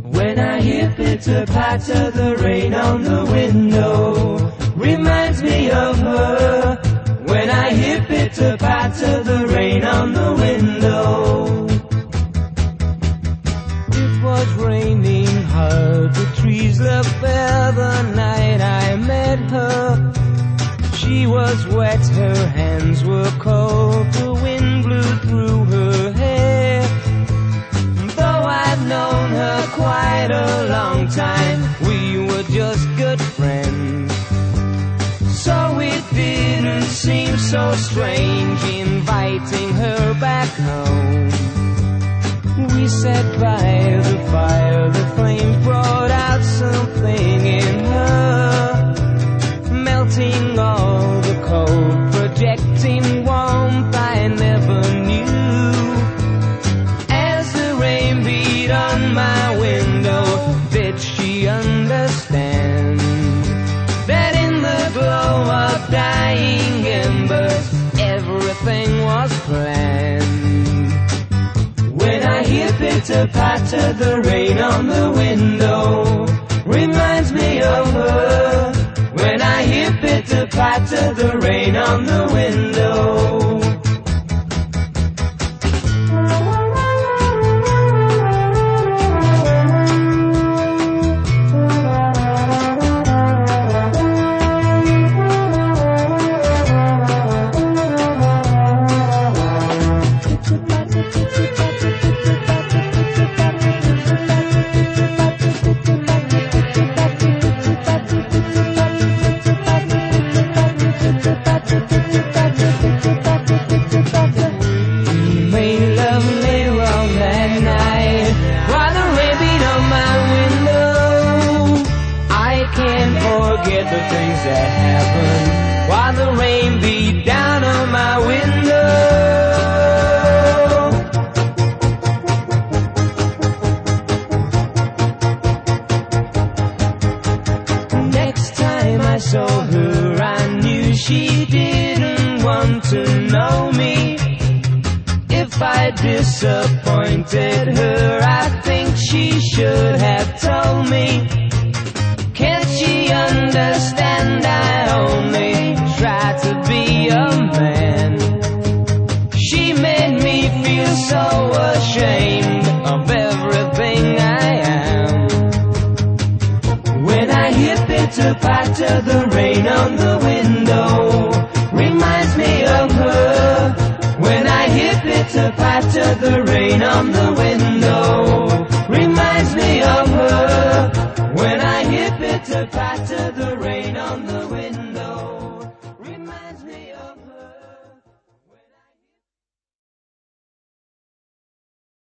When I hear pitter-patter, the rain on the window reminds me of her. When I hear pitter-patter, the rain on the window. It was raining hard, the trees looked bare the night I met her. She was wet, her hands were cold, the wind blew through her hair. Though I've known her quite a long time, we were just good friends. So it didn't seem so strange inviting her back home. We sat by the fire, the flames brought out something in her, melting all the cold, projecting warmth I never knew. As the rain beat on my window, did she understand that in the glow of dying embers everything was planned? When I hear pitter-patter, the rain on the window reminds me of her. When I hear pitter-patter, the rain on the window. Forget the things that happened while the rain beat down on my window. Next time I saw her, I knew she didn't want to know me. If I disappointed her, I think she should have told me. Can't she understand I only try to be a man? She made me feel so ashamed of everything I am. When I hear pitter-patter, the rain on the window reminds me of her. When I hear pitter-patter, the rain on the window reminds me of her. When I hear pitter-patter, the rain on the window.